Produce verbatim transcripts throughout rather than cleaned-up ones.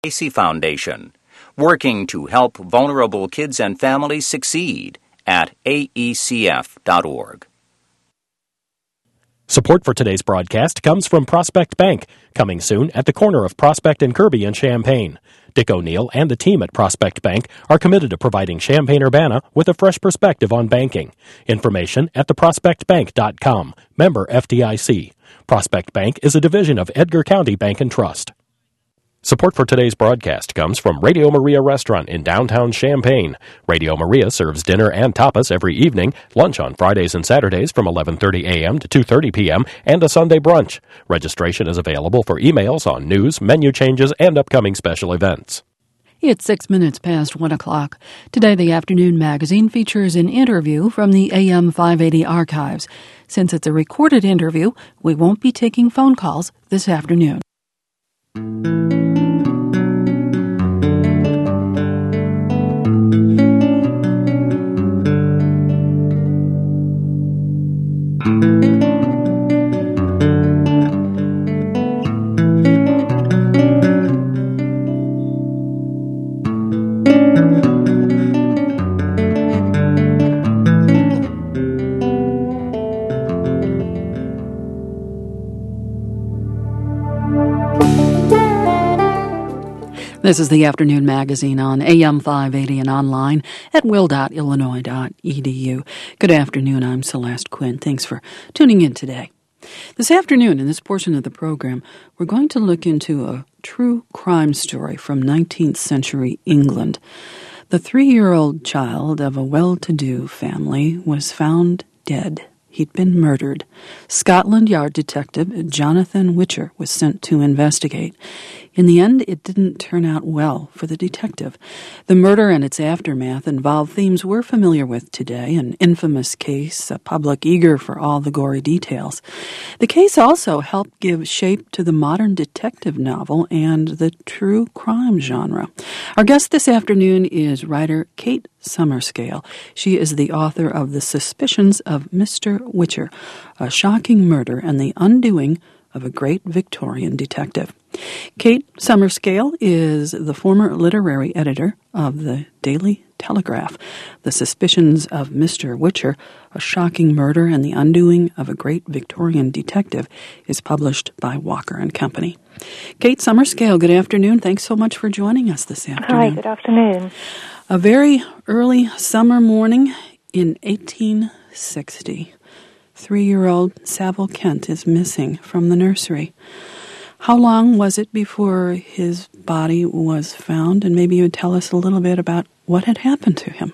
Casey Foundation, working to help vulnerable kids and families succeed at A E C F dot org. Support for today's broadcast comes from Prospect Bank, coming soon at the corner of Prospect and Kirby in Champaign. Dick O'Neill and the team at Prospect Bank are committed to providing Champaign-Urbana with a fresh perspective on banking. Information at the prospect bank dot com. Member F D I C. Prospect Bank is a division of Edgar County Bank and Trust. Support for today's broadcast comes from Radio Maria Restaurant in downtown Champaign. Radio Maria serves dinner and tapas every evening, lunch on Fridays and Saturdays from eleven thirty a.m. to two thirty p.m., and a Sunday brunch. Registration is available for emails on news, menu changes, and upcoming special events. It's six minutes past one o'clock. Today, the Afternoon Magazine features an interview from the A M five eighty archives. Since it's a recorded interview, we won't be taking phone calls this afternoon. This is the Afternoon Magazine on A M five eighty and online at will dot illinois dot e d u. Good afternoon, I'm Celeste Quinn. Thanks for tuning in today. This afternoon, in this portion of the program, we're going to look into a true crime story from nineteenth century England. The three-year-old child of a well-to-do family was found dead. He'd been murdered. Scotland Yard detective Jonathan Witcher was sent to investigate. In the end, it didn't turn out well for the detective. The murder and its aftermath involved themes we're familiar with today, an infamous case, a public eager for all the gory details. The case also helped give shape to the modern detective novel and the true crime genre. Our guest this afternoon is writer Kate Summerscale. She is the author of The Suspicions of Mister Witcher, a shocking murder and the undoing of a great Victorian detective. Kate Summerscale is the former literary editor of the Daily Telegraph. The Suspicions of Mister Witcher, a shocking murder and the undoing of a great Victorian detective, is published by Walker and Company. Kate Summerscale, good afternoon. Thanks so much for joining us this afternoon. Hi, good afternoon. A very early summer morning in eighteen sixty. Three-year-old Saville Kent is missing from the nursery. How long was it before his body was found? And maybe you would tell us a little bit about what had happened to him.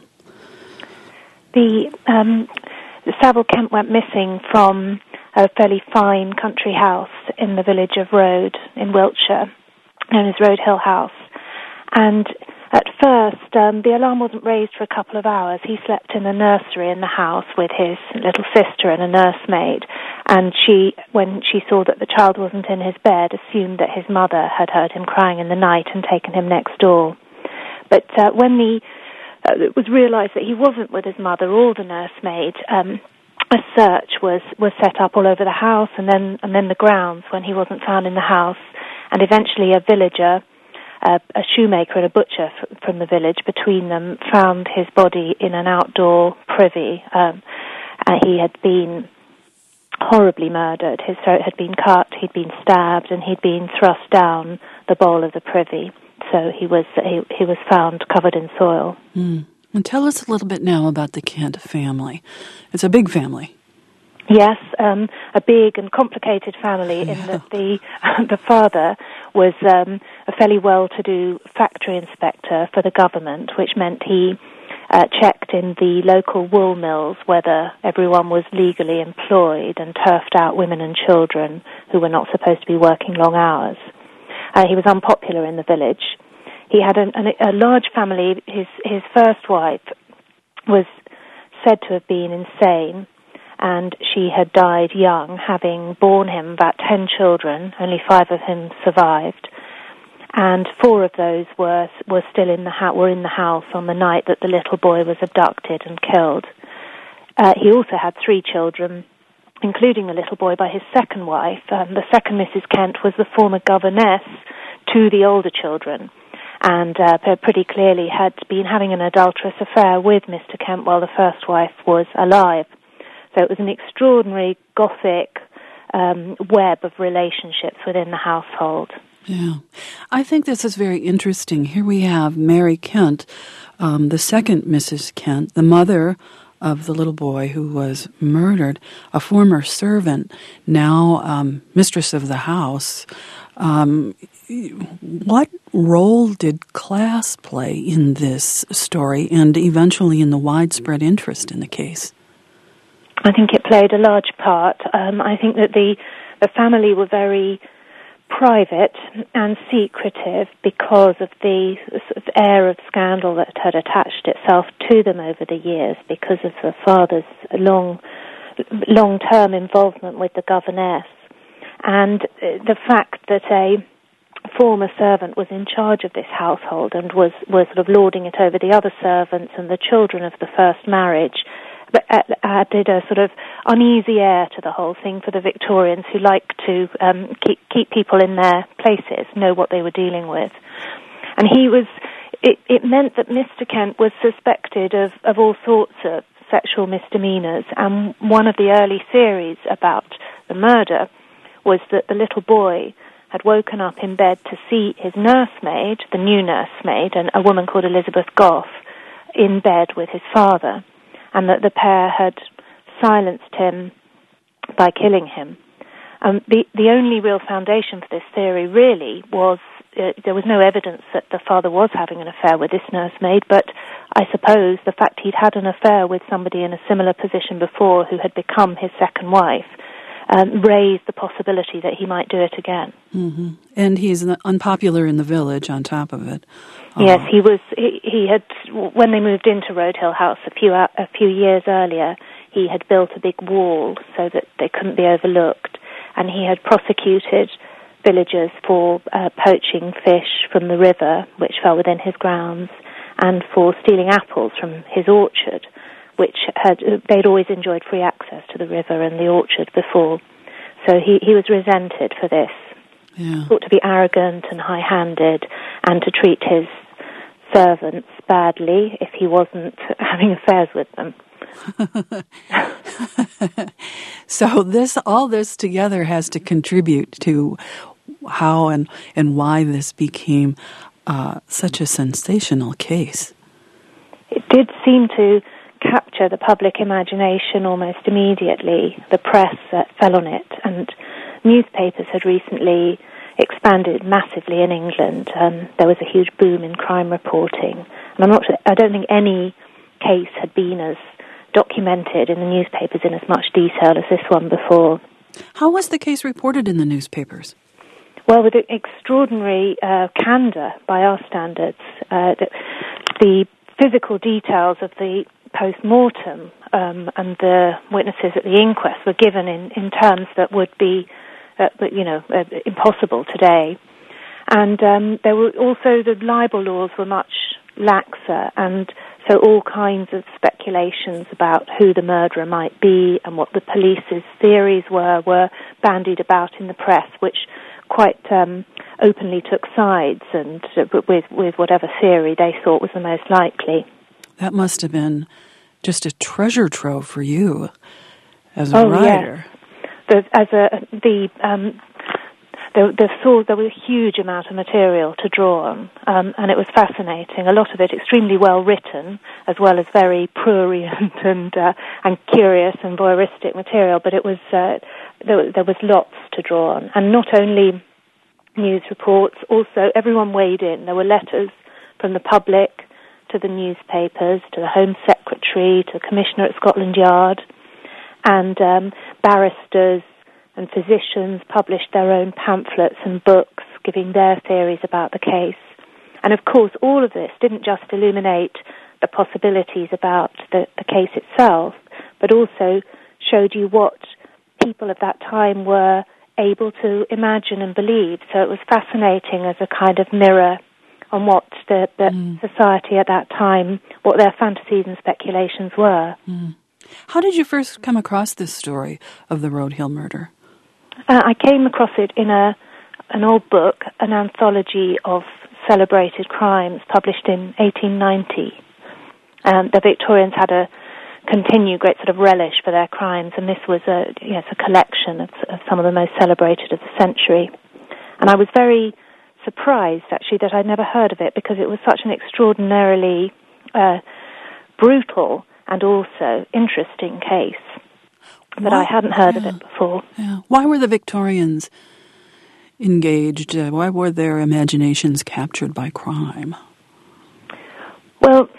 The, um, Saville Kent went missing from a fairly fine country house in the village of Rode in Wiltshire, known as Rode Hill House. And at first, um, the alarm wasn't raised for a couple of hours. He slept in a nursery in the house with his little sister and a nursemaid, and she, when she saw that the child wasn't in his bed, assumed that his mother had heard him crying in the night and taken him next door. But uh, when the, uh, it was realized that he wasn't with his mother or the nursemaid, um, a search was, was set up all over the house and then, and then the grounds when he wasn't found in the house, and eventually a villager, Uh, a shoemaker and a butcher f- from the village, between them, found his body in an outdoor privy. Um, and he had been horribly murdered. His throat had been cut, he'd been stabbed, and he'd been thrust down the bowl of the privy. So he was he, he was found covered in soil. Mm. And tell us a little bit now about the Kent family. It's a big family. Yes, um, a big and complicated family Yeah. in that the the father was um, a fairly well-to-do factory inspector for the government, which meant he uh, checked in the local wool mills whether everyone was legally employed and turfed out women and children who were not supposed to be working long hours. Uh, he was unpopular in the village. He had an, an, a large family. His, his first wife was said to have been insane, and she had died young, having borne him about ten children. Only five of them survived, and four of those were were still in the ha- were in the house on the night that the little boy was abducted and killed. Uh, he also had three children, including the little boy, by his second wife. Um, the second Missus Kent was the former governess to the older children, and uh, pretty clearly had been having an adulterous affair with Mister Kent while the first wife was alive. So it was an extraordinary Gothic um, web of relationships within the household. Yeah. I think this is very interesting. Here we have Mary Kent, um, the second Missus Kent, the mother of the little boy who was murdered, a former servant, now um, mistress of the house. Um, what role did class play in this story and eventually in the widespread interest in the case? I think it played a large part. Um, I think that the, the family were very private and secretive because of the sort of air of scandal that had attached itself to them over the years because of the father's long, long-term involvement with the governess. And the fact that a former servant was in charge of this household and was, was sort of lording it over the other servants and the children of the first marriage added a sort of uneasy air to the whole thing for the Victorians, who liked to um, keep, keep people in their places, know what they were dealing with. And he was, it, it meant that Mister Kent was suspected of, of all sorts of sexual misdemeanors, and one of the early theories about the murder was that the little boy had woken up in bed to see his nursemaid, the new nursemaid, and a woman called Elizabeth Goff, in bed with his father, and that the pair had silenced him by killing him. Um, the, the only real foundation for this theory really was uh, there was no evidence that the father was having an affair with this nursemaid, but I suppose the fact he'd had an affair with somebody in a similar position before who had become his second wife um, raised the possibility that he might do it again. Mm-hmm. And he's unpopular in the village on top of it. Yes, he was. He, he had, when they moved into Road Hill House a few a few years earlier, he had built a big wall so that they couldn't be overlooked, and he had prosecuted villagers for uh, poaching fish from the river, which fell within his grounds, and for stealing apples from his orchard, which had they'd always enjoyed free access to the river and the orchard before. So he, he was resented for this. Yeah. Thought to be arrogant and high-handed, and to treat his servants badly if he wasn't having affairs with them. So this, all this together has to contribute to how and, and why this became uh, such a sensational case. It did seem to capture the public imagination almost immediately. The press uh, fell on it, and newspapers had recently expanded massively in England. Um, there was a huge boom in crime reporting, and I'm not. I don't think any case had been as documented in the newspapers in as much detail as this one before. How was the case reported in the newspapers? Well, with extraordinary uh, candour by our standards. Uh, the, the physical details of the post-mortem um, and the witnesses at the inquest were given in, in terms that would be Uh, but, you know, uh, impossible today. And um, there were also, the libel laws were much laxer, and so all kinds of speculations about who the murderer might be and what the police's theories were, were bandied about in the press, which quite um, openly took sides and uh, with, with whatever theory they thought was the most likely. That must have been just a treasure trove for you as a oh, writer. Yes. The, as a the um, the, the source, there was a huge amount of material to draw on, um, and it was fascinating. A lot of it extremely well written, as well as very prurient and uh, and curious and voyeuristic material. But it was uh, there, there was lots to draw on, and not only news reports. Also, everyone weighed in. There were letters from the public to the newspapers, to the Home Secretary, to the Commissioner at Scotland Yard. And um, barristers and physicians published their own pamphlets and books giving their theories about the case. And of course, all of this didn't just illuminate the possibilities about the, the case itself, but also showed you what people of that time were able to imagine and believe. So it was fascinating as a kind of mirror on what the, the mm. society at that time, what their fantasies and speculations were. Mm. How did you first come across this story of the Road Hill murder? Uh, I came across it in a an old book, an anthology of celebrated crimes published in eighteen ninety. Um, the Victorians had a continued great sort of relish for their crimes, and this was a yes a collection of, of some of the most celebrated of the century. And I was very surprised, actually, that I'd never heard of it, because it was such an extraordinarily uh, brutal and also interesting case. But Why? I hadn't heard yeah. of it before. Yeah. Why were the Victorians engaged? Uh, why were their imaginations captured by crime? Well,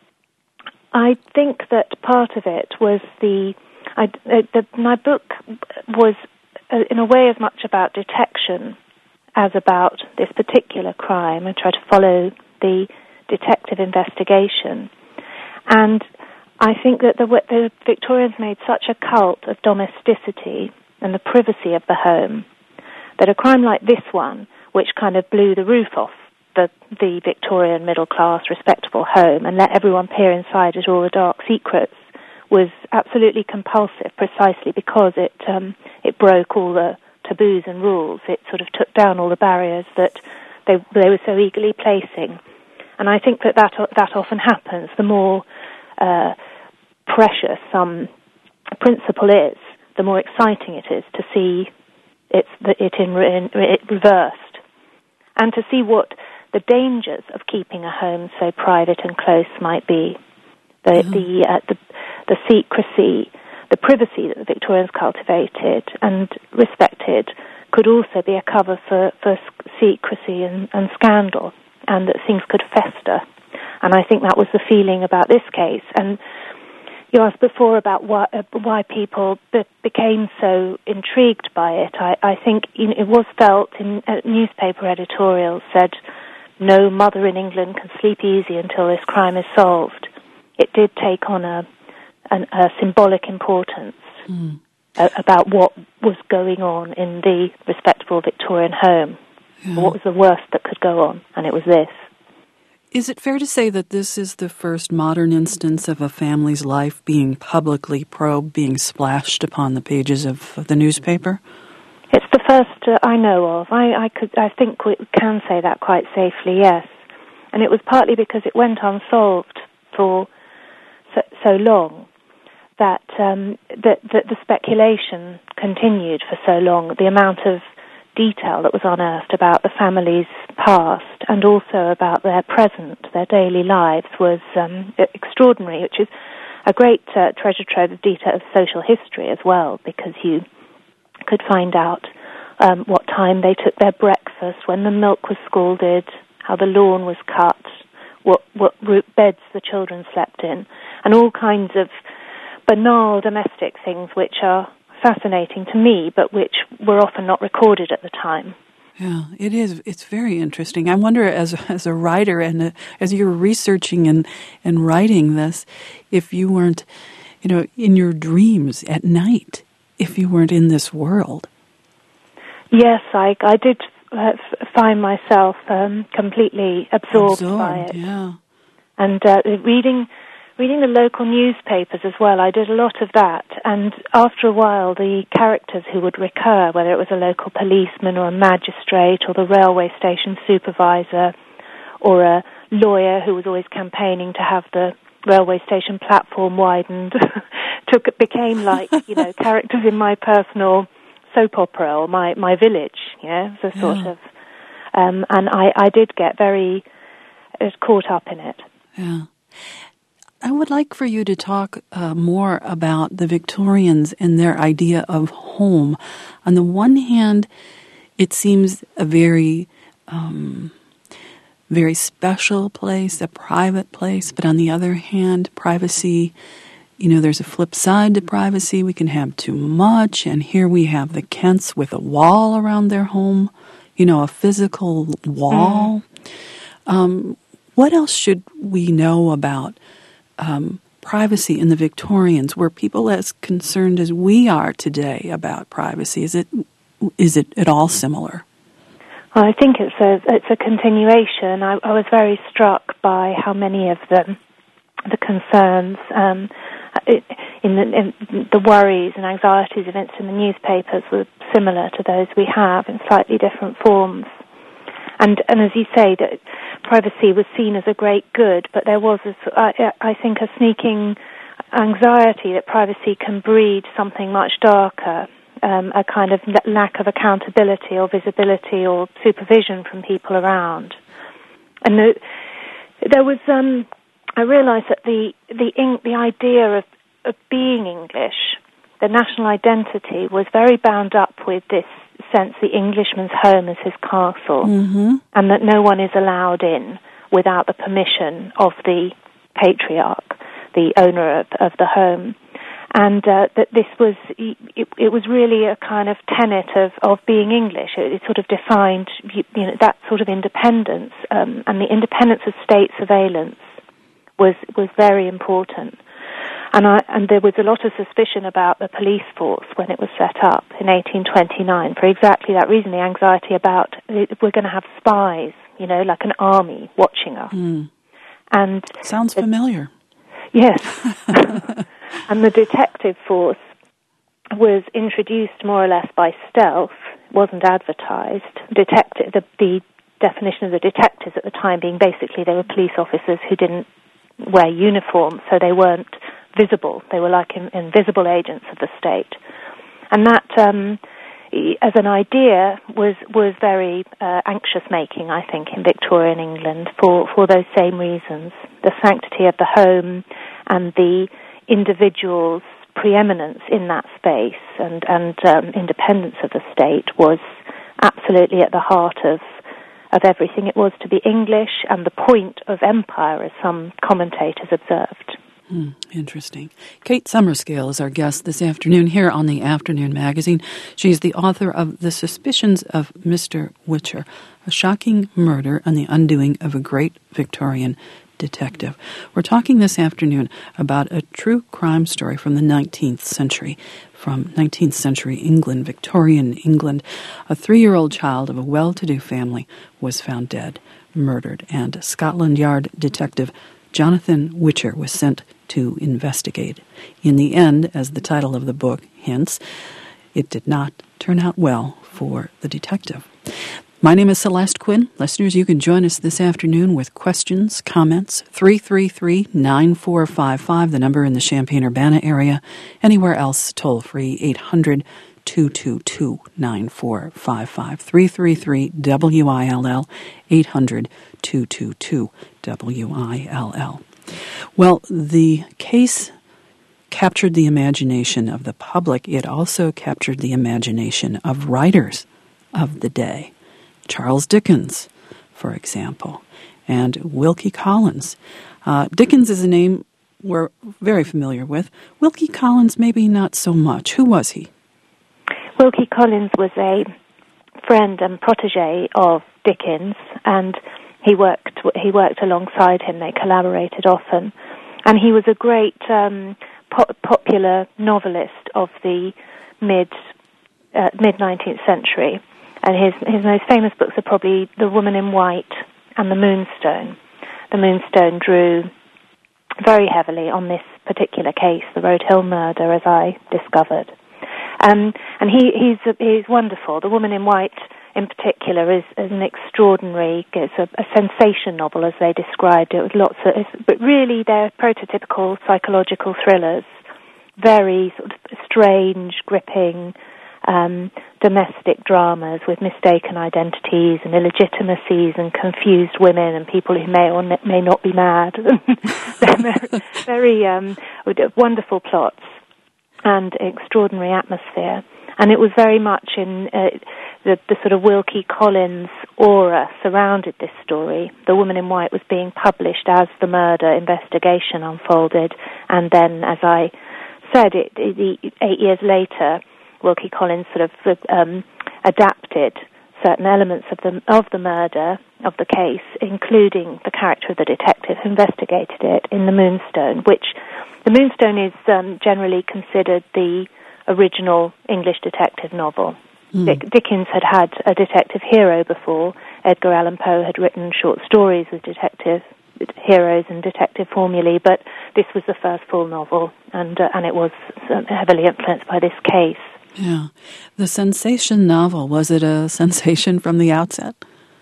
I think that part of it was the, I, uh, the my book was uh, in a way as much about detection as about this particular crime. I tried to follow the detective investigation. And I think that the, the Victorians made such a cult of domesticity and the privacy of the home that a crime like this one, which kind of blew the roof off the, the Victorian middle-class respectable home and let everyone peer inside at all the dark secrets, was absolutely compulsive, precisely because it um, it broke all the taboos and rules. It sort of took down all the barriers that they they were so eagerly placing. And I think that that, that often happens. The more uh, precious some principle is, the more exciting it is to see it's it in, in it reversed, and to see what the dangers of keeping a home so private and close might be. The mm-hmm. the, uh, the the secrecy, the privacy that the Victorians cultivated and respected could also be a cover for, for secrecy and, and scandal, and that things could fester. And I think that was the feeling about this case. And you asked before about why, uh, why people be- became so intrigued by it. I, I think you know, it was felt in uh, newspaper editorials said, no mother in England can sleep easy until this crime is solved. It did take on a, an, a symbolic importance mm. uh, about what was going on in the respectable Victorian home. Yeah. What was the worst that could go on, and it was this. Is it fair to say that this is the first modern instance of a family's life being publicly probed, being splashed upon the pages of, of the newspaper? It's the first uh, I know of. I, I could, I think we can say that quite safely, yes. And it was partly because it went unsolved for so, so long that, um, that that the speculation continued for so long. The amount of detail that was unearthed about the family's past and also about their present, their daily lives, was um, extraordinary, which is a great uh, treasure trove of detail of social history as well, because you could find out um, what time they took their breakfast, when the milk was scalded, how the lawn was cut, what, what beds the children slept in, and all kinds of banal domestic things which are fascinating to me, but which were often not recorded at the time. Yeah, it is. It's very interesting. I wonder, as as a writer and a, as you're researching and, and writing this, if you weren't, you know, in your dreams at night, if you weren't in this world. Yes, I I did uh, find myself um, completely absorbed, absorbed by it. Yeah, and uh, reading. Reading the local newspapers as well, I did a lot of that, and after a while the characters who would recur, whether it was a local policeman or a magistrate or the railway station supervisor or a lawyer who was always campaigning to have the railway station platform widened, took became like, you know, characters in my personal soap opera or my, my village, you know, so sort yeah. of, um, and I, I did get very uh, caught up in it. Yeah. I would like for you to talk uh, more about the Victorians and their idea of home. On the one hand, it seems a very, um, very special place, a private place. But on the other hand, privacy, you know, there's a flip side to privacy. We can have too much. And here we have the Kents with a wall around their home, you know, a physical wall. Mm. Um, what else should we know about Um, privacy in the Victorians? Were people as concerned as we are today about privacy? Is it is it at all similar? Well, I think it's a it's a continuation. I, I was very struck by how many of them, the concerns, um, in the, in the worries and anxieties events in the newspapers were similar to those we have in slightly different forms. And, and as you say, that privacy was seen as a great good, but there was, a, I, I think, a sneaking anxiety that privacy can breed something much darker, um, a kind of lack of accountability or visibility or supervision from people around. And the, there was, um, I realised that the the the idea of, of being English, the national identity, was very bound up with this sense the Englishman's home is his castle, mm-hmm. and that no one is allowed in without the permission of the patriarch, the owner of, of the home. And uh, that this was, it, it was really a kind of tenet of, of being English. It, it sort of defined, you, you know, that sort of independence, um, and the independence of state surveillance was was very important. And I, and there was a lot of suspicion about the police force when it was set up in eighteen twenty-nine for exactly that reason, the anxiety about we're going to have spies, you know, like an army watching us. Mm. And sounds familiar. Yes. And the detective force was introduced more or less by stealth, wasn't advertised. Detective, the, the definition of the detectives at the time being basically they were police officers who didn't wear uniform, so they weren't visible. They were like in, invisible agents of the state. And that, um, as an idea, was was very uh, anxious-making, I think, in Victorian England for, for those same reasons. The sanctity of the home and the individual's preeminence in that space and, and um, independence of the state was absolutely at the heart of of everything it was to be English and the point of empire, as some commentators observed. Hmm, interesting. Kate Summerscale is our guest this afternoon here on the Afternoon Magazine. She's the author of The Suspicions of Mister Whicher, a shocking murder and the undoing of a great Victorian detective. We're talking this afternoon about a true crime story from the nineteenth century, from nineteenth century England, Victorian England. A three-year-old child of a well-to-do family was found dead, murdered, and Scotland Yard detective Jonathan Whicher was sent to investigate. In the end, as the title of the book hints, it did not turn out well for the detective. My name is Celeste Quinn. Listeners, you can join us this afternoon with questions, comments, three three three, nine four five five, the number in the Champaign-Urbana area. Anywhere else, toll-free, eight hundred, two two two, nine four five five, three three three, W I L L, eight hundred, two two two, W I L L. Well, the case captured the imagination of the public. It also captured the imagination of writers of the day. Charles Dickens, for example, and Wilkie Collins. Uh, Dickens is a name we're very familiar with. Wilkie Collins, maybe not so much. Who was he? Wilkie Collins was a friend and protege of Dickens, and he worked he worked alongside him. They collaborated often, and he was a great um, po- popular novelist of the mid uh, mid nineteenth century. And his his most famous books are probably The Woman in White and The Moonstone. The Moonstone drew very heavily on this particular case, the Road Hill murder, as I discovered. Um, and he he's he's wonderful. The Woman in White, in particular, is, is an extraordinary, it's a, a sensation novel, as they described it, with lots of, but really they're prototypical psychological thrillers, very sort of strange, gripping, Um, domestic dramas with mistaken identities and illegitimacies and confused women and people who may or may not be mad. They're very um, wonderful plots and extraordinary atmosphere. And it was very much in uh, the, the sort of Wilkie Collins aura surrounded this story. The Woman in White was being published as the murder investigation unfolded, and then, as I said, it, it, eight years later, Wilkie Collins sort of um, adapted certain elements of the of the murder, of the case, including the character of the detective who investigated it, in The Moonstone, which The Moonstone is um, generally considered the original English detective novel. Mm. Dick, Dickens had had a detective hero before. Edgar Allan Poe had written short stories with detective heroes and detective formulae, but this was the first full novel, and uh, and it was heavily influenced by this case. Yeah. The sensation novel, was it a sensation from the outset?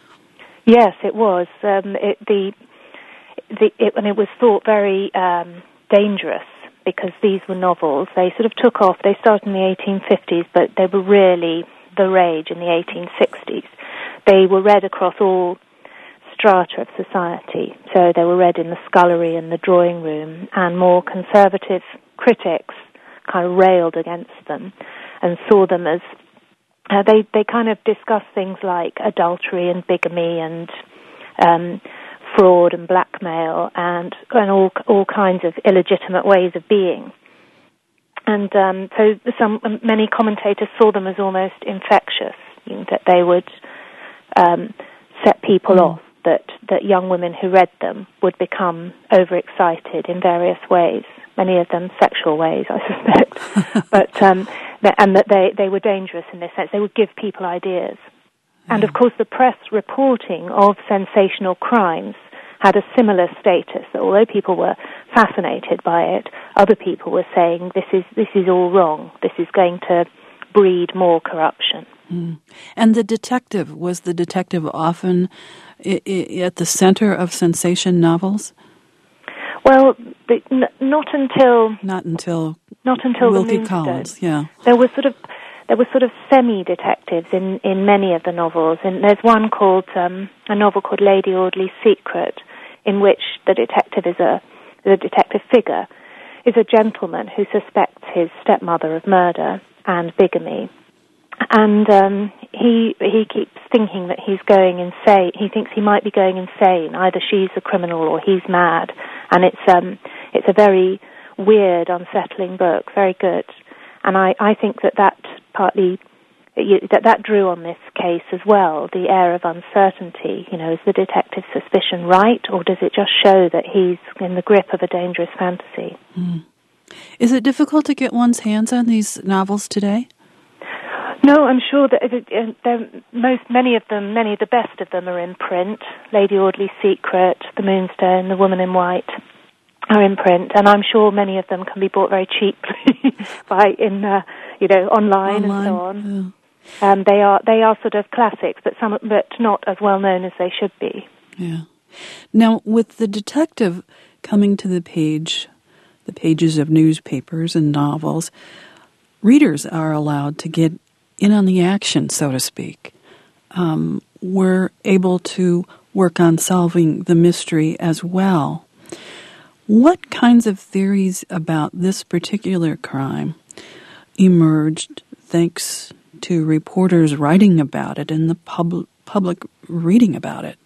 Yes, it was. Um, it, the, the, it, and it was thought very um, dangerous because these were novels. They sort of took off. They started in the eighteen fifties, but they were really the rage in the eighteen sixties. They were read across all strata of society. So they were read in the scullery and the drawing room, and more conservative critics kind of railed against them and saw them as uh, they they kind of discussed things like adultery and bigamy and um, fraud and blackmail and and all all kinds of illegitimate ways of being. And um, so some many commentators saw them as almost infectious, you know, that they would um, set people mm. off, that, that young women who read them would become overexcited in various ways, many of them sexual ways, I suspect, but um, and that they, they were dangerous in this sense. They would give people ideas. Mm. And, of course, the press reporting of sensational crimes had a similar status, that although people were fascinated by it, other people were saying, this is this is all wrong, this is going to breed more corruption. Mm. And the detective, was the detective often I- I- at the center of sensation novels? Well, the, n- not until... Not until... Not until Wilkie the Moonstone. Collins, yeah. There was sort of... There were sort of semi-detectives in, in many of the novels, and there's one called, um, a novel called Lady Audley's Secret, in which the detective is a, the detective figure is a gentleman who suspects his stepmother of murder and bigamy. And um, he he keeps thinking that he's going insane. He thinks he might be going insane. Either she's a criminal or he's mad. And it's um it's a very weird, unsettling book. Very good. And I, I think that that partly that that drew on this case as well. The air of uncertainty. You know, is the detective's suspicion right, or does it just show that he's in the grip of a dangerous fantasy? Mm. Is it difficult to get one's hands on these novels today? No, I'm sure that it, it, they're most many of them, many of the best of them, are in print. Lady Audley's Secret, The Moonstone, The Woman in White are in print, and I'm sure many of them can be bought very cheaply by in uh, you know online, online and so on. Yeah. Um, they are they are sort of classics, but some but not as well known as they should be. Yeah. Now, with the detective coming to the page, the pages of newspapers and novels, readers are allowed to get in on the action, so to speak. Um, we're able to work on solving the mystery as well. What kinds of theories about this particular crime emerged thanks to reporters writing about it and the pub- public reading about it?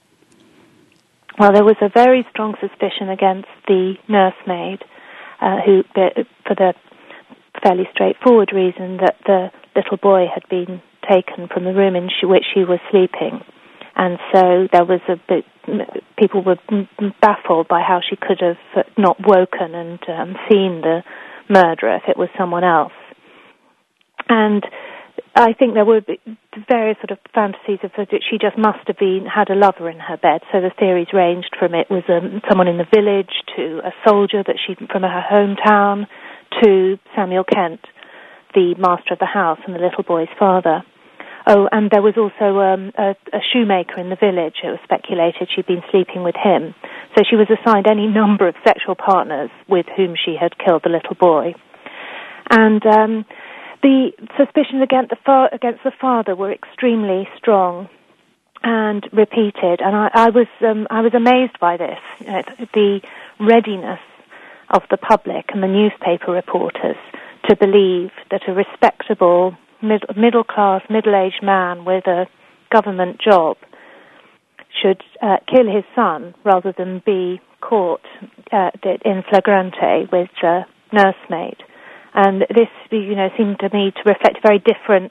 Well, there was a very strong suspicion against the nursemaid, uh, who, for the fairly straightforward reason that the little boy had been taken from the room in which she was sleeping. And so there was a bit, people were baffled by how she could have not woken and um, seen the murderer if it was someone else. And I think there were various sort of fantasies of that she just must have been had a lover in her bed. So the theories ranged from it was um, someone in the village to a soldier that she from her hometown to Samuel Kent, the master of the house and the little boy's father. Oh, and there was also um, a, a shoemaker in the village. It was speculated she'd been sleeping with him. So she was assigned any number of sexual partners with whom she had killed the little boy. And um, the suspicions against the, fa- against the father were extremely strong and repeated. And I, I was um, I was amazed by this, you know, the readiness of the public and the newspaper reporters to believe that a respectable, mid- middle-class, middle-aged man with a government job should uh, kill his son rather than be caught uh, in flagrante with a nursemaid. And this, you know, seemed to me to reflect a very different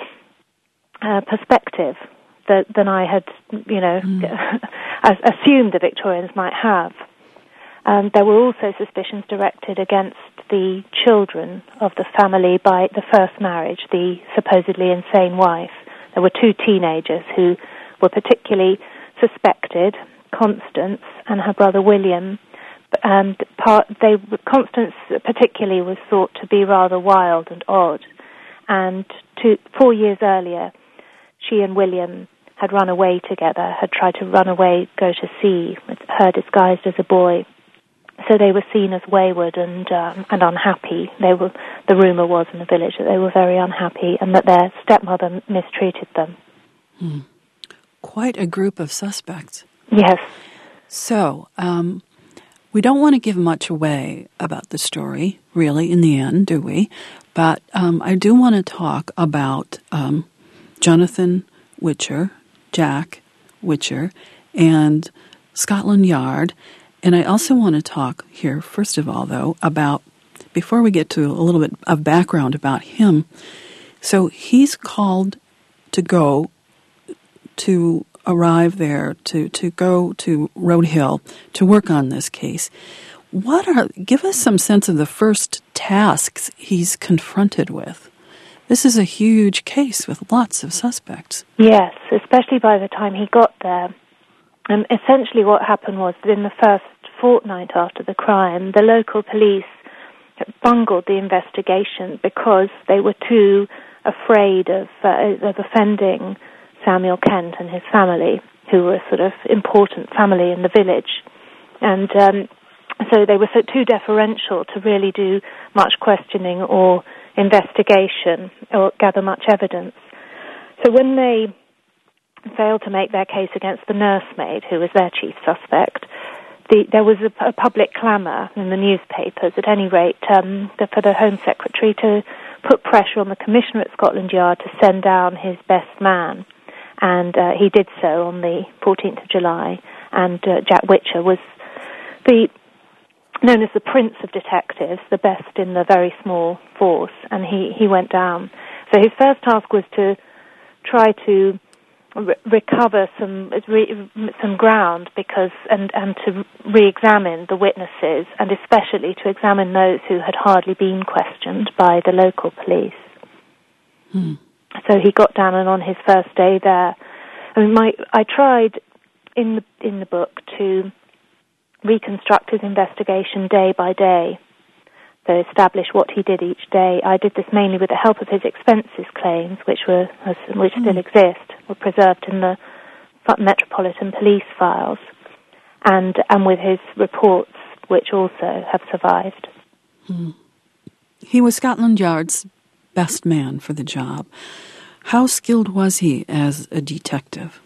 uh, perspective that, than I had, you know, mm. assumed the Victorians might have. Um, there were also suspicions directed against the children of the family by the first marriage, the supposedly insane wife. There were two teenagers who were particularly suspected, Constance and her brother William. And part, they, Constance particularly was thought to be rather wild and odd. And two, four years earlier, she and William had run away together, had tried to run away, go to sea, with her disguised as a boy. So they were seen as wayward and um, and unhappy. They were, the rumour was in the village that they were very unhappy and that their stepmother mistreated them. Hmm. Quite a group of suspects. Yes. So, um, we don't want to give much away about the story, really, in the end, do we? But um, I do want to talk about um, Jonathan Witcher, Jack Witcher, and Scotland Yard. And I also want to talk here, first of all, though, about, before we get to a little bit of background about him, so he's called to go to arrive there, to, to go to Road Hill to work on this case. What are, give us some sense of the first tasks he's confronted with. This is a huge case with lots of suspects. Yes, especially by the time he got there. Um, essentially what happened was that in the first fortnight after the crime, the local police bungled the investigation because they were too afraid of, uh, of offending Samuel Kent and his family, who were a sort of important family in the village. And um, so they were so too deferential to really do much questioning or investigation or gather much evidence. So when they failed to make their case against the nursemaid, who was their chief suspect, the, there was a, a public clamour in the newspapers, at any rate, um, the, for the Home Secretary to put pressure on the Commissioner at Scotland Yard to send down his best man. And uh, he did so on the fourteenth of July, and uh, Jack Witcher was the known as the Prince of Detectives, the best in the very small force, and he, he went down. So his first task was to try to re- recover some re- some ground because and, and to re-examine the witnesses, and especially to examine those who had hardly been questioned by the local police. Hmm. So he got down, and on his first day there, I mean, my I tried in the in the book to reconstruct his investigation day by day, so establish what he did each day. I did this mainly with the help of his expenses claims, which were which mm. still exist, were preserved in the Metropolitan Police files, and and with his reports, which also have survived. Mm. He was Scotland Yard's best man for the job. How skilled was he as a detective?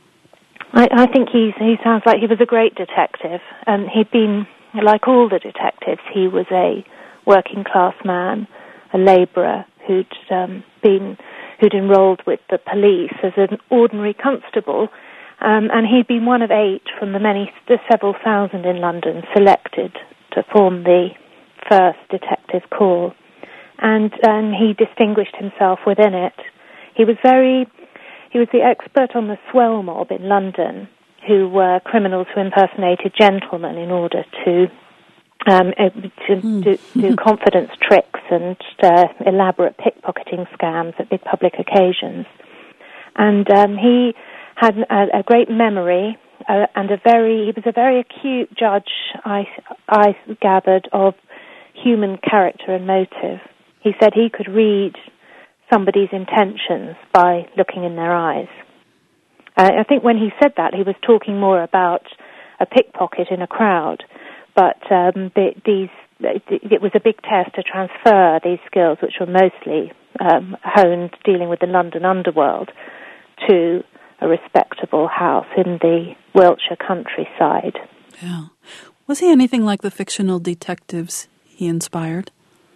I, I think he's, he sounds like he was a great detective. And he'd been, like all the detectives, he was a working-class man, a labourer who'd um, been, who'd enrolled with the police as an ordinary constable, um, and he'd been one of eight from the many, the several thousand in London selected to form the first detective corps. And, and he distinguished himself within it. He was very, he was the expert on the swell mob in London, who were criminals who impersonated gentlemen in order to um, to mm. do, do confidence tricks and uh, elaborate pickpocketing scams at big public occasions. And um, he had a, a great memory uh, and a very, he was a very acute judge, I, I gathered, of human character and motive. He said he could read somebody's intentions by looking in their eyes. Uh, I think when he said that, he was talking more about a pickpocket in a crowd, but um, the, these it was a big test to transfer these skills, which were mostly um, honed dealing with the London underworld, to a respectable house in the Wiltshire countryside. Yeah. Was he anything like the fictional detectives he inspired?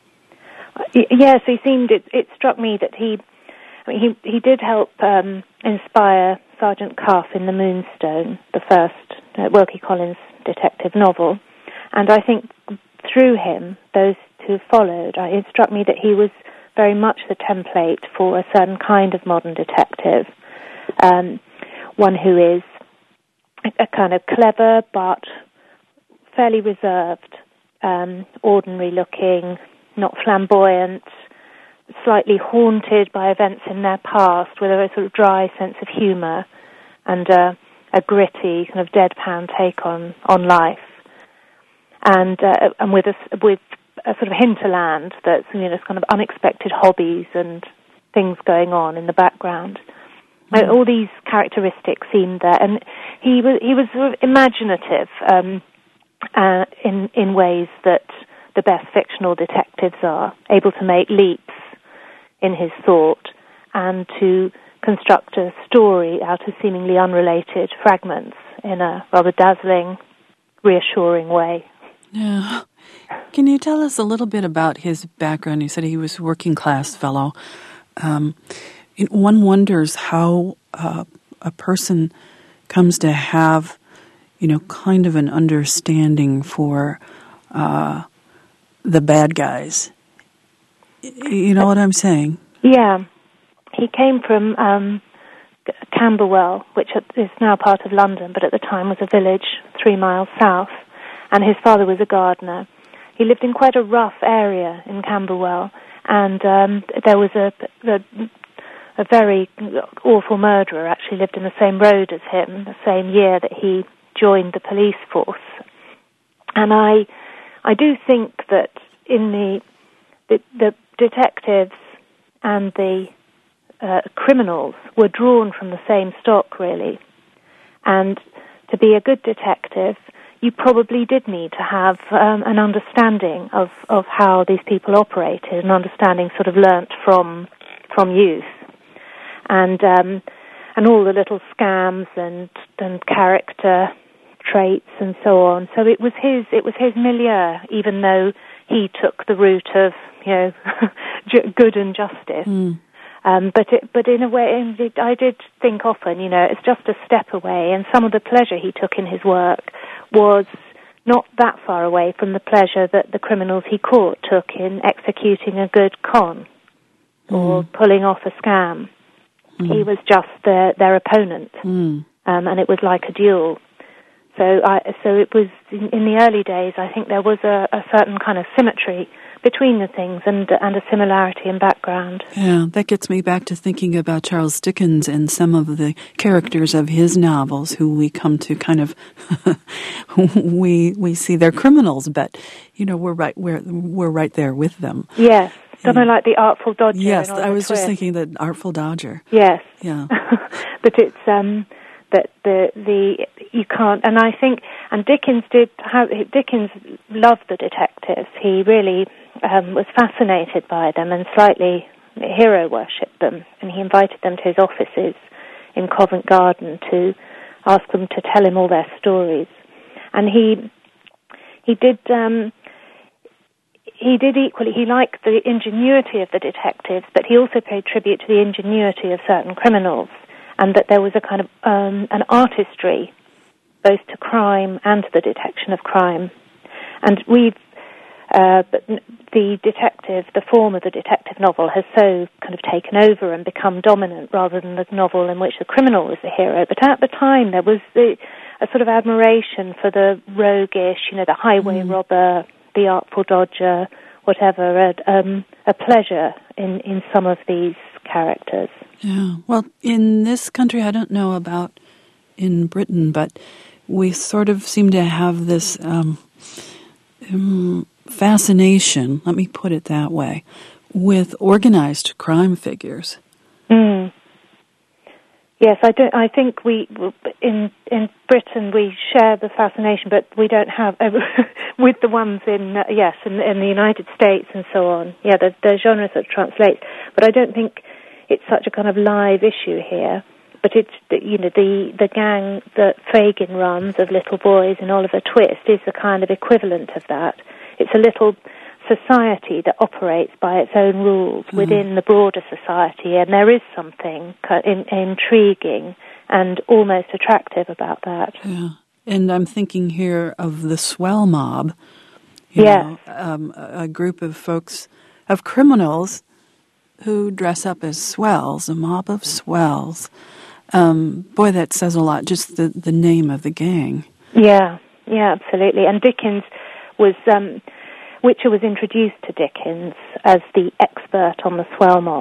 Yes, he seemed. It, it struck me that he, I mean, he he did help um, inspire Sergeant Cuff in The Moonstone, the first uh, Wilkie Collins detective novel, and I think through him, those who followed, uh, it struck me that he was very much the template for a certain kind of modern detective, um, one who is a, a kind of clever but fairly reserved, um, ordinary-looking, not flamboyant, slightly haunted by events in their past, with a sort of dry sense of humour and uh, a gritty, kind of deadpan take on, on life, and uh, and with a with a sort of hinterland that's, you know, kind of unexpected hobbies and things going on in the background. Mm. Uh, all these characteristics seemed there, and he was he was sort of imaginative um, uh, in in ways that the best fictional detectives are, able to make leaps in his thought and to construct a story out of seemingly unrelated fragments in a rather dazzling, reassuring way. Yeah. Can you tell us a little bit about his background? You said he was a working class fellow. Um, one wonders how uh, a person comes to have, you know, kind of an understanding for uh, the bad guys. You know what I'm saying? Yeah. He came from um, Camberwell, which is now part of London, but at the time was a village three miles south, and his father was a gardener. He lived in quite a rough area in Camberwell, and um, there was a, a, a very awful murderer actually lived in the same road as him, the same year that he joined the police force. And I, I do think that in the the, the detectives and the uh, criminals were drawn from the same stock, really. And to be a good detective, you probably did need to have um, an understanding of, of how these people operated, an understanding sort of learnt from from youth, and um, and all the little scams and and character traits and so on. So it was his it was his milieu, even though he took the route of, you know, good and justice. Mm. Um, but it, but in a way, I did think often, you know, it's just a step away, and some of the pleasure he took in his work was not that far away from the pleasure that the criminals he caught took in executing a good con mm. or pulling off a scam. Mm. He was just their, their opponent, mm. um, and it was like a duel. So, I, so it was in, in the early days. I think there was a, a certain kind of symmetry between the things and and a similarity in background. Yeah, that gets me back to thinking about Charles Dickens and some of the characters of his novels who we come to kind of we we see they're criminals, but you know we're right we're we're right there with them. Yes, something like the Artful Dodger. Yes, I was Twist. just thinking the Artful Dodger. Yes, yeah, but it's um that the the you can't, and I think and Dickens did how Dickens loved the detectives. He really um, was fascinated by them and slightly hero worshipped them, and he invited them to his offices in Covent Garden to ask them to tell him all their stories. And he he did um, he did equally. He liked the ingenuity of the detectives, but he also paid tribute to the ingenuity of certain criminals, and that there was a kind of um, an artistry both to crime and to the detection of crime. And we've uh, the detective, the form of the detective novel has so kind of taken over and become dominant rather than the novel in which the criminal was the hero. But at the time there was the, a sort of admiration for the roguish, you know, the highway mm. robber, the Artful Dodger, whatever, a, um, a pleasure in, in some of these characters. Yeah. Well, in this country, I don't know about in Britain, but we sort of seem to have this um, um, fascination, let me put it that way, with organized crime figures. Mm. Yes, I don't. I think we in in Britain we share the fascination, but we don't have with the ones in uh, yes in, in the United States and so on. Yeah, the, the genre sort of translates, but I don't think it's such a kind of live issue here. But it's the, you know the the gang that Fagin runs of little boys in Oliver Twist is the kind of equivalent of that. It's a little society that operates by its own rules mm. within the broader society, and there is something in, intriguing and almost attractive about that. Yeah, and I'm thinking here of the swell mob. You yes. know, um, a group of folks, of criminals who dress up as swells, a mob of swells. Um, boy, that says a lot, just the, the name of the gang. Yeah, yeah, absolutely. And Dickens was... Um, Whicher was introduced to Dickens as the expert on the swell mob,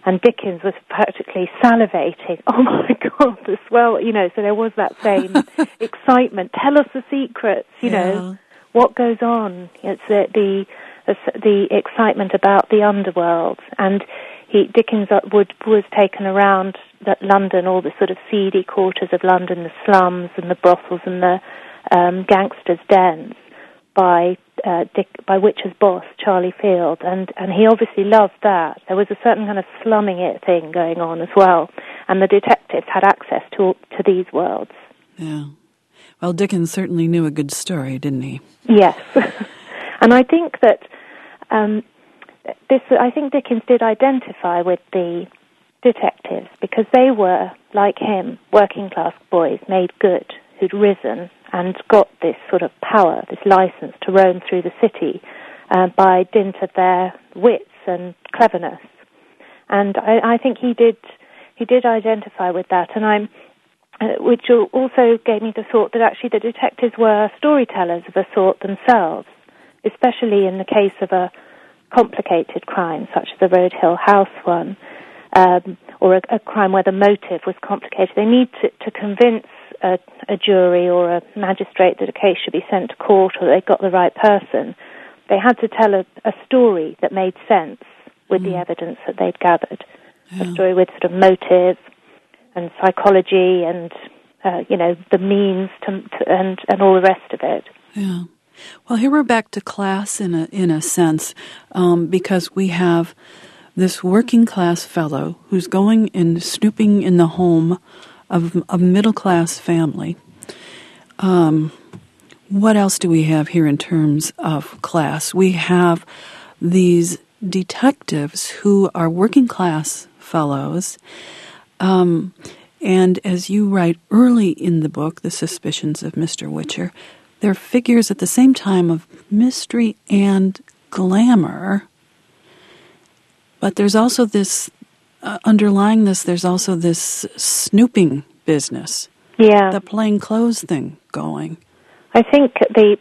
and Dickens was practically salivating. Oh my God, the swell, you know, so there was that same excitement. Tell us the secrets, you yeah. know, what goes on. It's the, the, the, the excitement about the underworld. And he, Dickens would, was taken around that London, all the sort of seedy quarters of London, the slums and the brothels and the um, gangsters' dens, by uh, Dick, by Witcher's boss, Charlie Field, and, and he obviously loved that. There was a certain kind of slumming it thing going on as well, and the detectives had access to to these worlds. Yeah. Well, Dickens certainly knew a good story, didn't he? Yes. And I think that um, this. I think Dickens did identify with the detectives because they were, like him, working-class boys made good, who'd risen and got this sort of power, this license to roam through the city uh, by dint of their wits and cleverness. And I, I think he did he did identify with that, and I'm, uh, which also gave me the thought that actually the detectives were storytellers of a sort themselves, especially in the case of a complicated crime such as the Road Hill House one, um, or a, a crime where the motive was complicated. They need to, to convince A, a jury or a magistrate that a case should be sent to court or they got the right person. They had to tell a, a story that made sense with mm. the evidence that they'd gathered. Yeah. A story with sort of motive and psychology and, uh, you know, the means to, to, and, and all the rest of it. Yeah. Well, here we're back to class in a, in a sense, um, because we have this working class fellow who's going and snooping in the home of a middle-class family. Um, what else do we have here in terms of class? We have these detectives who are working-class fellows, um, and as you write early in the book, The Suspicions of Mister Witcher, they're figures at the same time of mystery and glamour, but there's also this Uh, underlying this, there's also this snooping business. Yeah. The plain clothes thing going. I think the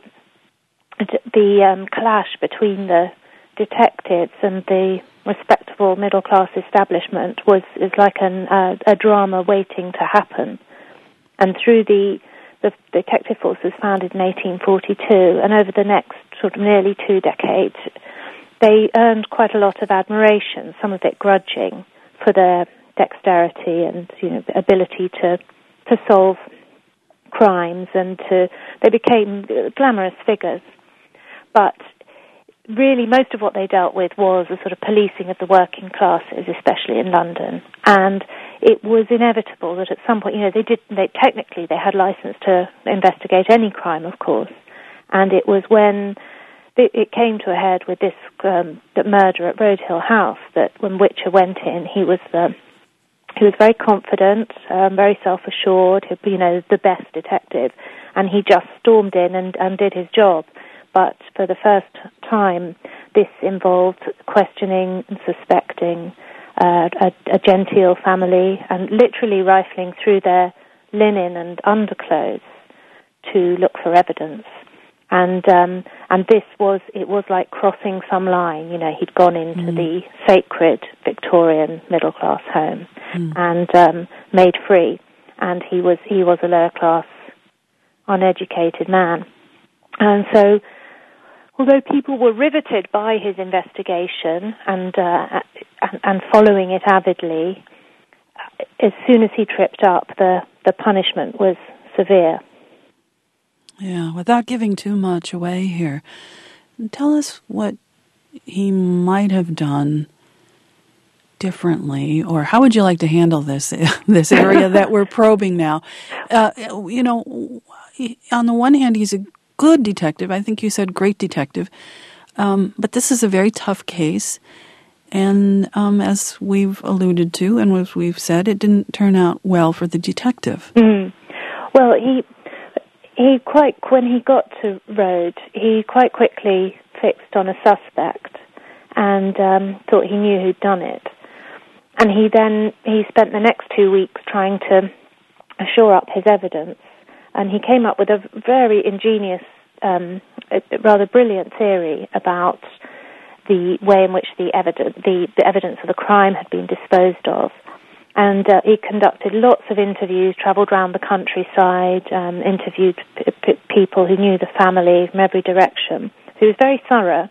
the um, clash between the detectives and the respectable middle-class establishment was is like an, uh, a drama waiting to happen. And through the, the detective force was founded in eighteen forty-two, and over the next sort of nearly two decades, they earned quite a lot of admiration, some of it grudging, for their dexterity and, you know, ability to to solve crimes, and to they became glamorous figures. But really, most of what they dealt with was a sort of policing of the working classes, especially in London. And it was inevitable that at some point, you know, they did they technically they had license to investigate any crime, of course. And it was when it came to a head with this um, that murder at Road Hill House that when Witcher went in, he was uh, he was very confident, um, very self-assured, you know, the best detective, and he just stormed in and, and did his job. But for the first time, this involved questioning and suspecting uh, a, a genteel family and literally rifling through their linen and underclothes to look for evidence. And um, and this was, it was like crossing some line. You know, he'd gone into mm. the sacred Victorian middle-class home mm. and um, made free. And he was he was a lower-class, uneducated man. And so, although people were riveted by his investigation and uh, and, and following it avidly, as soon as he tripped up, the, the punishment was severe. Yeah, without giving too much away here, tell us what he might have done differently, or how would you like to handle this this area that we're probing now? Uh, you know, on the one hand, he's a good detective. I think you said great detective. Um, but this is a very tough case. And um, as we've alluded to and as we've said, it didn't turn out well for the detective. Mm. Well, he... He quite, when he got to Road, he quite quickly fixed on a suspect and um, thought he knew who'd done it. And he then, he spent the next two weeks trying to shore up his evidence. And he came up with a very ingenious, um, a rather brilliant theory about the way in which the evidence, the, the evidence of the crime had been disposed of. And uh, he conducted lots of interviews, travelled around the countryside, um, interviewed p- p- people who knew the family from every direction. So he was very thorough.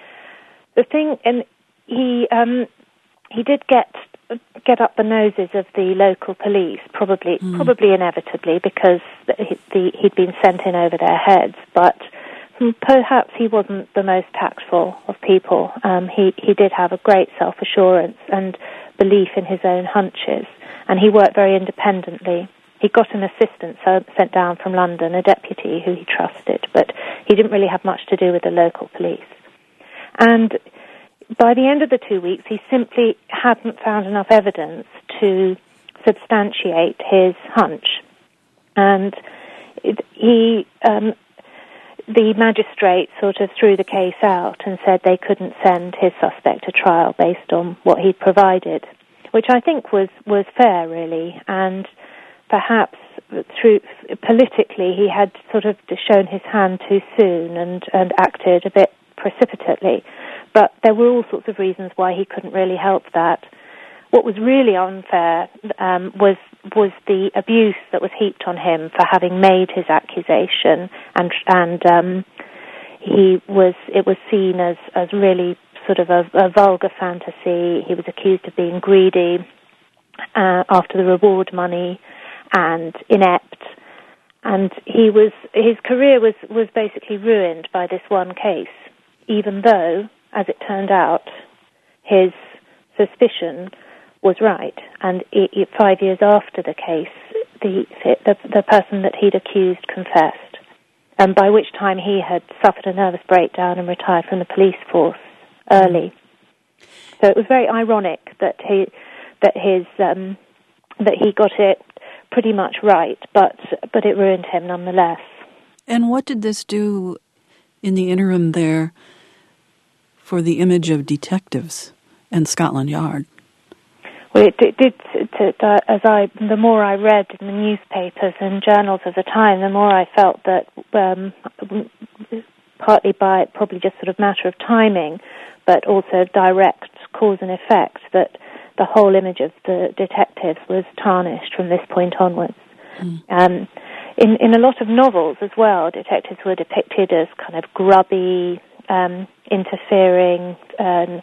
The thing, and he um, he did get get up the noses of the local police, probably mm. probably inevitably, because the, the, he'd been sent in over their heads. But perhaps he wasn't the most tactful of people. Um, he he did have a great self-assurance and belief in his own hunches, and he worked very independently. He got an assistant sent down from London, a deputy who he trusted, but he didn't really have much to do with the local police. And by the end of the two weeks, he simply hadn't found enough evidence to substantiate his hunch. And it, he, um, the magistrate sort of threw the case out and said they couldn't send his suspect to trial based on what he'd provided, which I think was, was fair, really. And perhaps through politically he had sort of shown his hand too soon and, and acted a bit precipitately. But there were all sorts of reasons why he couldn't really help that. What was really unfair um, was was the abuse that was heaped on him for having made his accusation, and and um, he was it was seen as, as really sort of a, a vulgar fantasy. He was accused of being greedy uh, after the reward money and inept, and he was his career was, was basically ruined by this one case, even though, as it turned out, his suspicion was right, and it, it, five years after the case, the, the the person that he'd accused confessed, and by which time he had suffered a nervous breakdown and retired from the police force early. So it was very ironic that he that his um, that he got it pretty much right, but but it ruined him nonetheless. And what did this do in the interim there for the image of detectives and Scotland Yard? Well, it, it did. To, to, as I, the more I read in the newspapers and journals of the time, the more I felt that, um, partly by probably just sort of matter of timing, but also direct cause and effect, that the whole image of the detectives was tarnished from this point onwards. Mm. Um, in in a lot of novels as well, detectives were depicted as kind of grubby, um, interfering, um,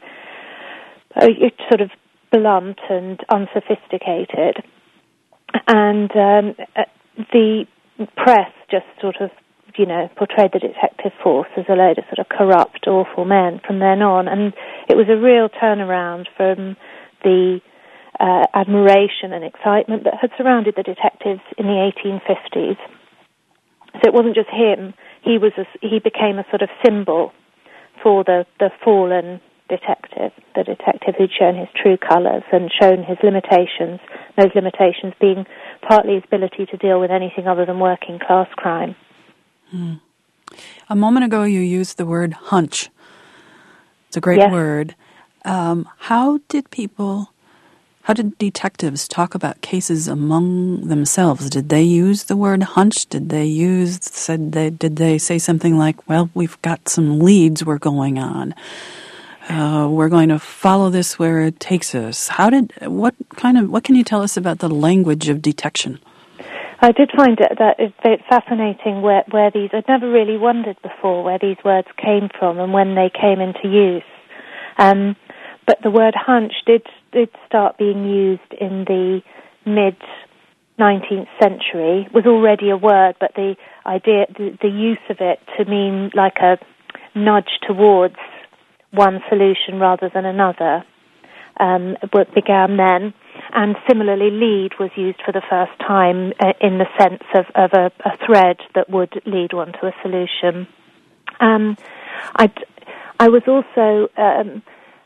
sort of blunt and unsophisticated, and um, the press just sort of, you know, portrayed the detective force as a load of sort of corrupt, awful men from then on, and it was a real turnaround from the uh, admiration and excitement that had surrounded the detectives in the eighteen fifties. So it wasn't just him; he was a, he became a sort of symbol for the, the fallen detective, the detective who'd shown his true colours and shown his limitations, those limitations being partly his ability to deal with anything other than working class crime. Hmm. A moment ago you used the word hunch. It's a great yes. word. Um, how did people, how did detectives talk about cases among themselves? Did they use the word hunch? Did they use, said they, did they say something like, well, we've got some leads we're going on. Uh, we're going to follow this where it takes us. How did, what kind of, what can you tell us about the language of detection? I did find it, that it's fascinating where, where these, I'd never really wondered before where these words came from and when they came into use. Um, but the word hunch did, did start being used in the mid-nineteenth century. It was already a word, but the idea, the, the use of it to mean like a nudge towards one solution rather than another, um, began then. And similarly, lead was used for the first time uh, in the sense of, of a, a thread that would lead one to a solution. Um, I I was also um,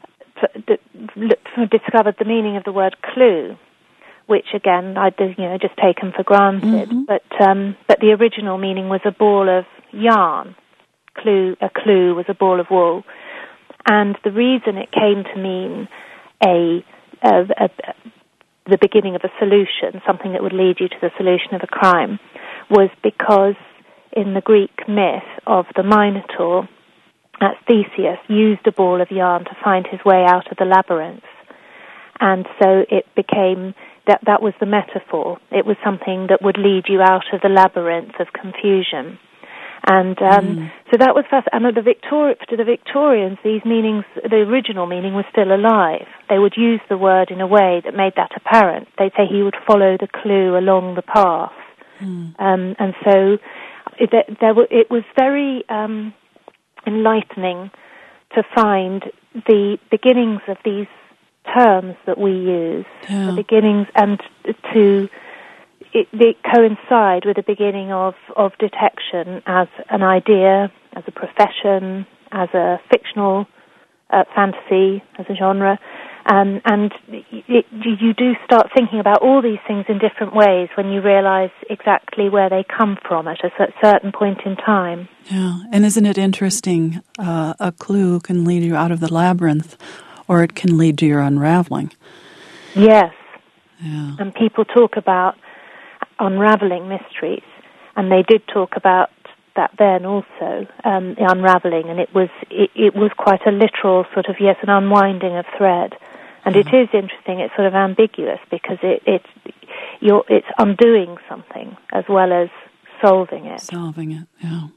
discovered the meaning of the word clue, which again I'd you know just taken for granted. Mm-hmm. But um, but the original meaning was a ball of yarn. Clue a clue was a ball of wool. And the reason it came to mean a, a, a, the beginning of a solution, something that would lead you to the solution of a crime, was because in the Greek myth of the Minotaur, that's Theseus, used a ball of yarn to find his way out of the labyrinth. And so it became, that that was the metaphor. It was something that would lead you out of the labyrinth of confusion. And um, mm. so that was fascinating. And the Victor- to the Victorians, these meanings, the original meaning was still alive. They would use the word in a way that made that apparent. They'd say he would follow the clue along the path. Mm. Um, and so it, there were, it was very um, enlightening to find the beginnings of these terms that we use, yeah. the beginnings, and to it, it coincide with the beginning of, of detection as an idea, as a profession, as a fictional uh, fantasy, as a genre. Um, and it, you do start thinking about all these things in different ways when you realize exactly where they come from at a certain point in time. Yeah, and isn't it interesting? Uh, a clue can lead you out of the labyrinth, or it can lead to your unraveling. Yes. Yeah. And people talk about unraveling mysteries, and they did talk about that then also, um, the unraveling, and it was it, it was quite a literal sort of, yes, an unwinding of thread. And mm-hmm. it is interesting, it's sort of ambiguous, because it, it you're, it's undoing something as well as solving it. Solving it, yeah.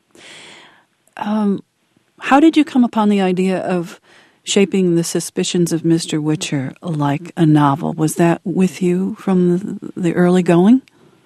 Um, how did you come upon the idea of shaping The Suspicions of Mister Whicher like a novel? Was that with you from the, the early going?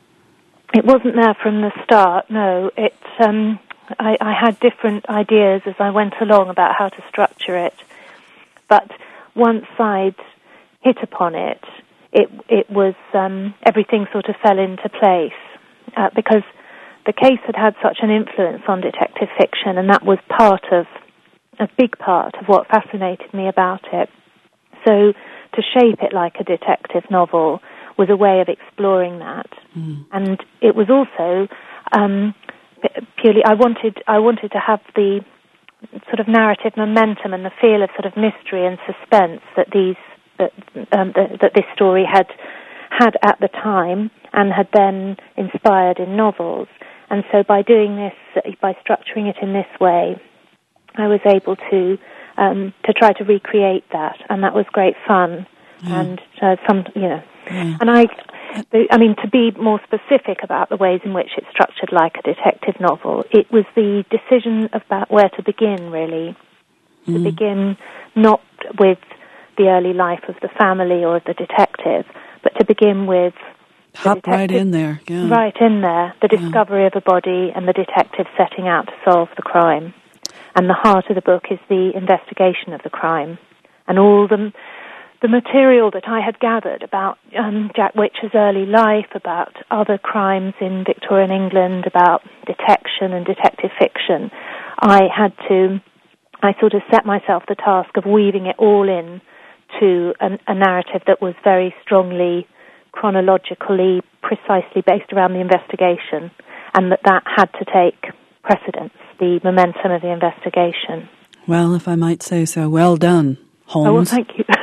It wasn't there from the start, no. It, um, I, I had different ideas as I went along about how to structure it. But once I'd hit upon it, it, it was, um, everything sort of fell into place. Uh, because the case had had such an influence on detective fiction, and that was part of a big part of what fascinated me about it. So to shape it like a detective novel was a way of exploring that. Mm. And it was also um, purely, I wanted I wanted to have the sort of narrative momentum and the feel of sort of mystery and suspense that these that, um, that, that this story had had at the time and had then inspired in novels. And so by doing this, by structuring it in this way, I was able to um, to try to recreate that, and that was great fun. Yeah. And uh, some, you know, yeah. and I, I mean, to be more specific about the ways in which it's structured like a detective novel, it was the decision about where to begin, really, mm. to begin not with the early life of the family or the detective, but to begin with hop right in there, yeah. right in there, the discovery yeah. of a body and the detective setting out to solve the crime. And the heart of the book is the investigation of the crime and all the the material that I had gathered about um, Jack Whicher's early life, about other crimes in Victorian England, about detection and detective fiction. I had to, I sort of set myself the task of weaving it all in to a, a narrative that was very strongly, chronologically, precisely based around the investigation, and that that had to take precedence, the momentum of the investigation. Well, if I might say so, well done, Holmes. Oh, well, thank you.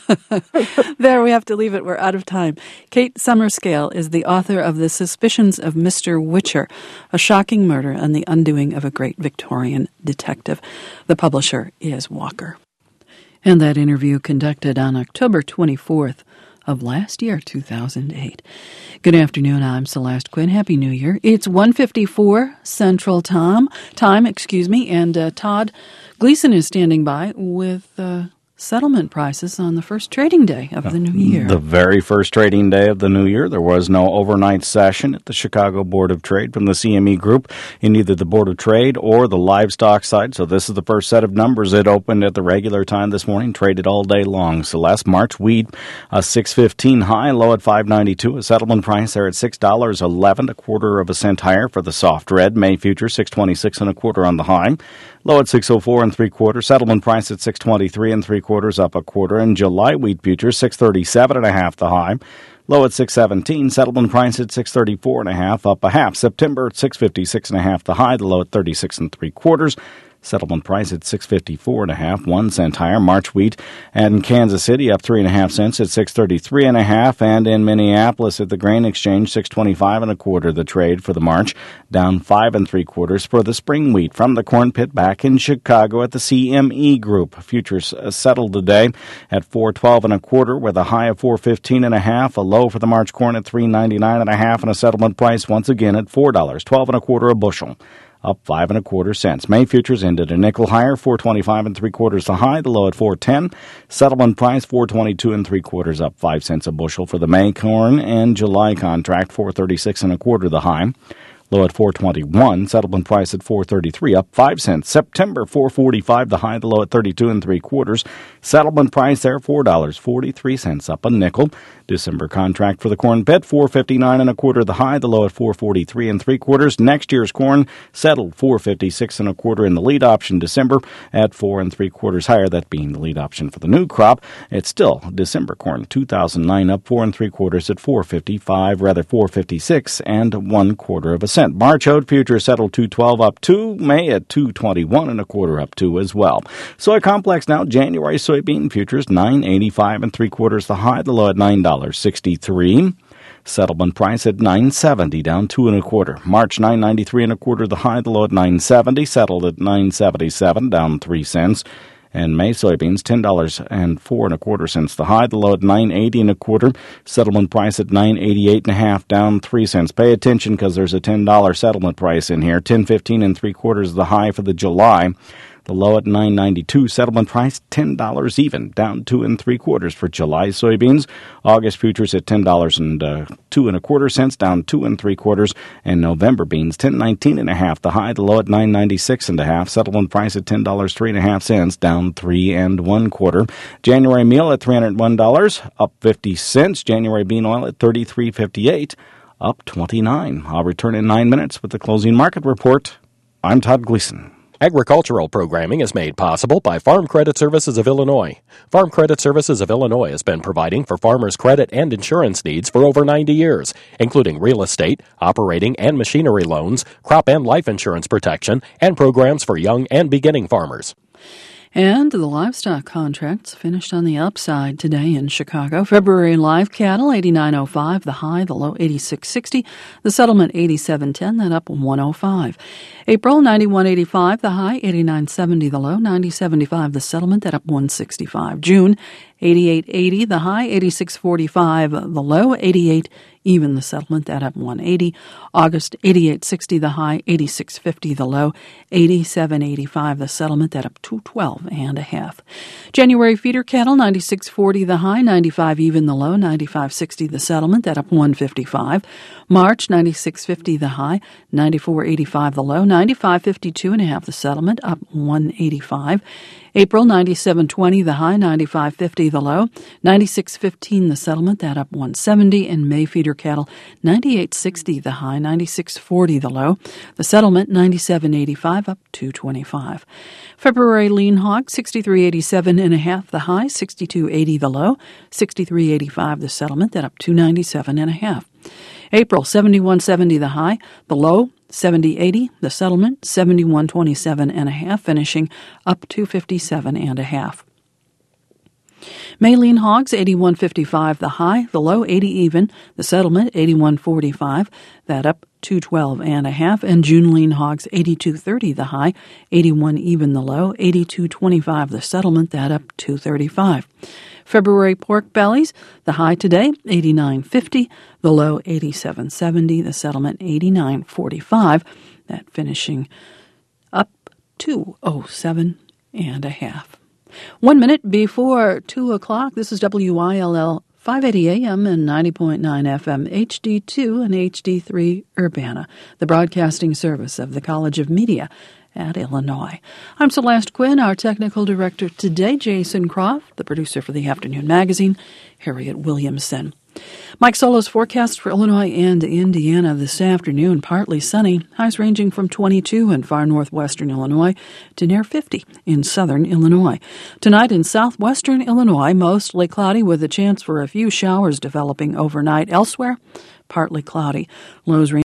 There, we have to leave it. We're out of time. Kate Summerscale is the author of The Suspicions of Mister Whicher, a shocking murder and the undoing of a great Victorian detective. The publisher is Walker. And that interview conducted on October twenty-fourth of last year, two thousand eight. Good afternoon, I'm Celeste Quinn. Happy New Year. It's one fifty-four Central Time, time, excuse me, and uh, Todd Gleason is standing by with uh, settlement prices on the first trading day of the new year. The very first trading day of the new year. There was no overnight session at the Chicago Board of Trade from the C M E Group in either the Board of Trade or the livestock side. So this is the first set of numbers. It opened at the regular time this morning, traded all day long. Celeste, March wheat, a six fifteen high, low at five ninety-two. A settlement price there at six dollars and eleven cents, a quarter of a cent higher for the soft red. May future six twenty-six and a quarter on the high. Low at six oh four and three quarters. Settlement price at six twenty-three and three quarters, up a quarter. And July wheat futures six thirty-seven and a half the high. Low at six seventeen. Settlement price at six thirty-four and a half, up a half. September at six fifty-six and a half the high. The low at thirty-six and three quarters. Settlement price at six fifty-four and a half, one cent higher. March wheat in Kansas City up three and a half cents at six thirty-three and a half, and in Minneapolis at the grain exchange six twenty-five and a quarter the trade for the March, down five and three quarters for the spring wheat. From the corn pit back in Chicago at the C M E Group, futures settled today at four twelve and a quarter with a high of four fifteen and a half, a low for the March corn at three ninety-nine and a half, and a settlement price once again at four dollars twelve and a quarter a bushel, up five and a quarter cents. May futures ended a nickel higher, four twenty-five and three quarters the high, the low at four ten. Settlement price four twenty-two and three quarters, up five cents a bushel for the May corn, and July contract four thirty-six and a quarter the high, low at four twenty-one. Settlement price at four thirty-three, up five cents. September four forty-five the high, the low at thirty-two and three quarters. Settlement price there four dollars forty-three cents, up a nickel. December contract for the corn pit four fifty-nine and a quarter the high, the low at four forty-three and three quarters. Next year's corn settled four fifty-six and a quarter in the lead option December at four and three quarters higher, that being the lead option for the new crop. It's still December corn two thousand nine up four and three quarters at four fifty-five, rather four fifty-six and one quarter of a cent. March oat futures settled two twelve up two, May at two twenty-one and a quarter up two as well. Soy complex now, January soybean futures nine eighty-five and three quarters the high, the low at nine dollars sixty-three. Settlement price at nine seventy, down two and a quarter. March nine ninety-three and a quarter the high, the low at nine seventy, settled at nine seventy-seven, down three cents. And May soybeans ten dollars and four and a quarter cents the high, the low at nine eighty and a quarter. Settlement price at nine eighty-eight and a half, down three cents. Pay attention because there's a ten dollars settlement price in here. ten fifteen and three quarters the high for the July. The low at nine ninety-two, settlement price ten dollars even, down two and three quarters for July soybeans. August futures at ten dollars and uh, two and a quarter cents, down two and three quarters. And November beans ten nineteen and a half, the high, the low at nine ninety-six and a half. Settlement price at ten dollars three and a half cents, down three and one quarter. January meal at three hundred one dollars, up fifty cents. January bean oil at thirty-three fifty-eight, up twenty-nine. I'll return in nine minutes with the closing market report. I'm Todd Gleason. Agricultural programming is made possible by Farm Credit Services of Illinois. Farm Credit Services of Illinois has been providing for farmers' credit and insurance needs for over ninety years, including real estate, operating and machinery loans, crop and life insurance protection, and programs for young and beginning farmers. And the livestock contracts finished on the upside today in Chicago. February live cattle, eighty-nine oh five, the high, the low, eighty-six sixty. The settlement, eighty-seven ten, that up one oh five. April, ninety-one eighty-five, the high, eighty-nine seventy, the low, ninety seventy-five, the settlement, that up one sixty-five. June, eighty-eight eighty, the high, eighty-six forty-five, the low, eighty-eight even, the settlement, that up one eighty. August, eighty-eight sixty, the high, eighty-six fifty, the low, eighty-seven eighty-five, the settlement, that up two twelve and a half. January feeder cattle, ninety-six forty, the high, ninety-five even, the low, ninety-five sixty, the settlement, that up one fifty-five. March, ninety-six fifty, the high, ninety-four eighty-five, the low, ninety-five fifty-two and a half, the settlement, up one eighty-five. April, ninety-seven twenty, the high, ninety-five fifty, the low, ninety-six fifteen, the settlement, that up one seventy. And May feeder cattle, ninety-eight sixty, the high, ninety-six forty, the low, the settlement, ninety-seven eighty-five, up two twenty-five. February lean hog, sixty-three eighty-seven and a half, the high, sixty-two eighty, the low, sixty-three eighty-five, the settlement, that up two ninety-seven and a half. April, seventy-one seventy, the high, the low, seventy eighty, the settlement, seventy-one twenty-seven and a half, finishing up two fifty-seven and a half. May lean hogs, eighty-one fifty-five, the high, the low, eighty even, the settlement, eighty-one forty-five, that up two twelve and a half. And June lean hogs, eighty-two thirty, the high, eighty-one even, the low, eighty-two twenty-five, the settlement, that up two thirty-five. February pork bellies, the high today, eighty-nine fifty, the low, eighty-seven seventy, the settlement, eighty-nine forty-five, that finishing up two oh seven and a half. One minute before two o'clock, this is W I L L five eighty A M and ninety point nine F M, H D two and H D three Urbana, the broadcasting service of the College of Media at Illinois. I'm Celeste Quinn, our technical director today, Jason Croft, the producer for the afternoon magazine, Harriet Williamson. Mike Solo's forecast for Illinois and Indiana this afternoon, partly sunny, highs ranging from twenty-two in far northwestern Illinois to near fifty in southern Illinois. Tonight in southwestern Illinois, mostly cloudy with a chance for a few showers developing overnight. Elsewhere, partly cloudy. Lows ranging